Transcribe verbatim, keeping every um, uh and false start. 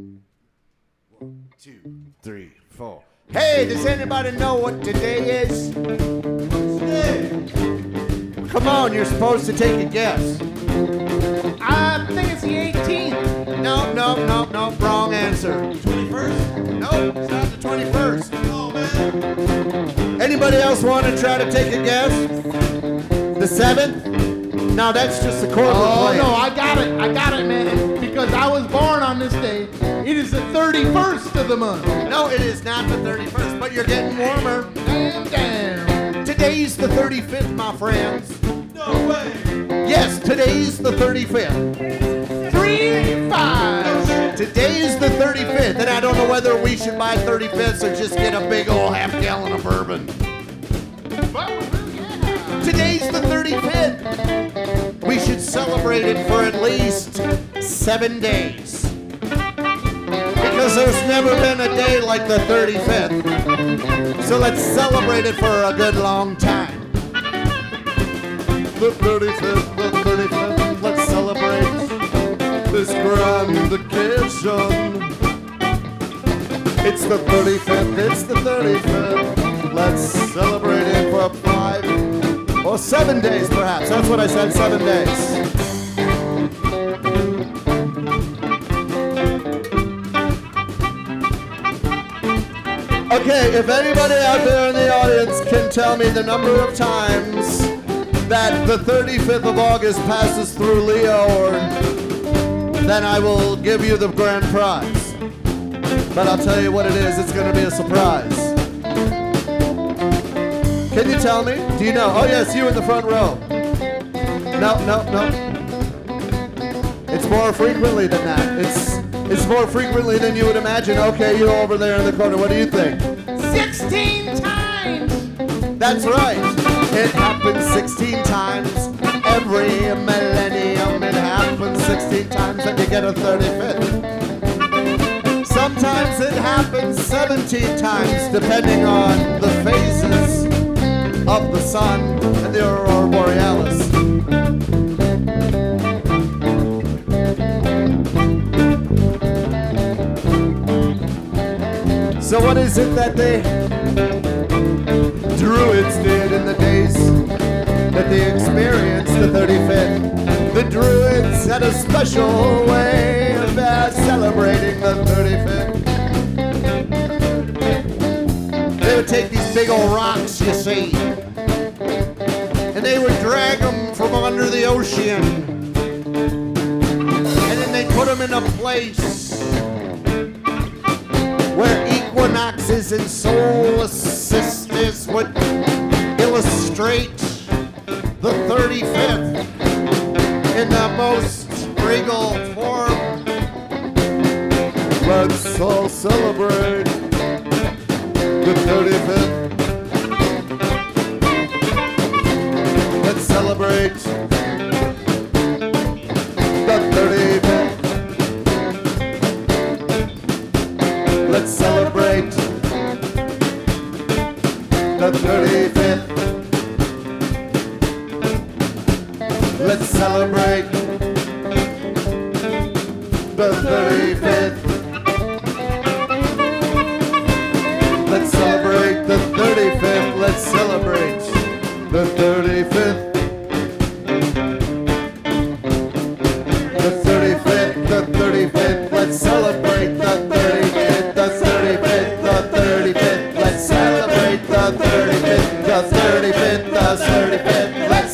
One, two, three, four. Hey, does anybody know what today is? Today. Come on, you're supposed to take a guess. I think it's the eighteenth. No, no, no, no, wrong answer. twenty-first? Nope, it's not the twenty-first. Oh, man. Anybody else want to try to take a guess? The seventh? No, that's just the corporate Oh, plan. no, I got it. I got it, man. Because I was born on this day. It is the thirty-first of the month. No, it is not the thirty-first, but you're getting warmer. Damn, damn. Today's the thirty-fifth, my friends. No way. Yes, today's the thirty-fifth. Three, five. Today's the thirty-fifth, and I don't know whether we should buy thirty-fifths or just get a big old half gallon of bourbon. Today's the thirty-fifth. We should celebrate it for at least seven days. Because there's never been a day like the thirty-fifth. So let's celebrate it for a good long time. The thirty-fifth, the thirty-fifth, let's celebrate this grand occasion. It's the thirty-fifth, it's the thirty-fifth. Let's celebrate it for five or seven days perhaps. That's what I said, seven days. Okay, if anybody out there in the audience can tell me the number of times that the thirty-fifth of August passes through Leo, or then I will give you the grand prize. But I'll tell you what it is, it's going to be a surprise. Can you tell me? Do you know? Oh yes, you in the front row. No, no, no. It's more frequently than that. It's it's more frequently than you would imagine. Okay, you over there in the corner. What do you think? sixteen times. That's right. It happens sixteen times every millennium. It happens sixteen times and you get a thirty-fifth. Sometimes it happens seventeen times depending on the phases of the sun and the aurora borealis. So what is it that they Druids did in the days that they experienced the thirty-fifth? The Druids had a special way of uh, celebrating the thirty-fifth. They would take these big old rocks, you see, and they would drag them from under the ocean, and then they put them in a place where equinoxes and solar systems would illustrate the thirty-fifth in the most regal form. Let's all celebrate the thirty-fifth. Let's celebrate the thirty-fifth. Let's celebrate the thirty-fifth. Let's celebrate the thirty-fifth. Let's celebrate the thirty-fifth. Let's celebrate the thirty-fifth. The thirty-fifth, the thirty-fifth. Let's celebrate the thirty-fifth. The thirty-fifth, the thirty-fifth. Let's celebrate the thirty-fifth. The thirty-fifth, the thirty-fifth. Let's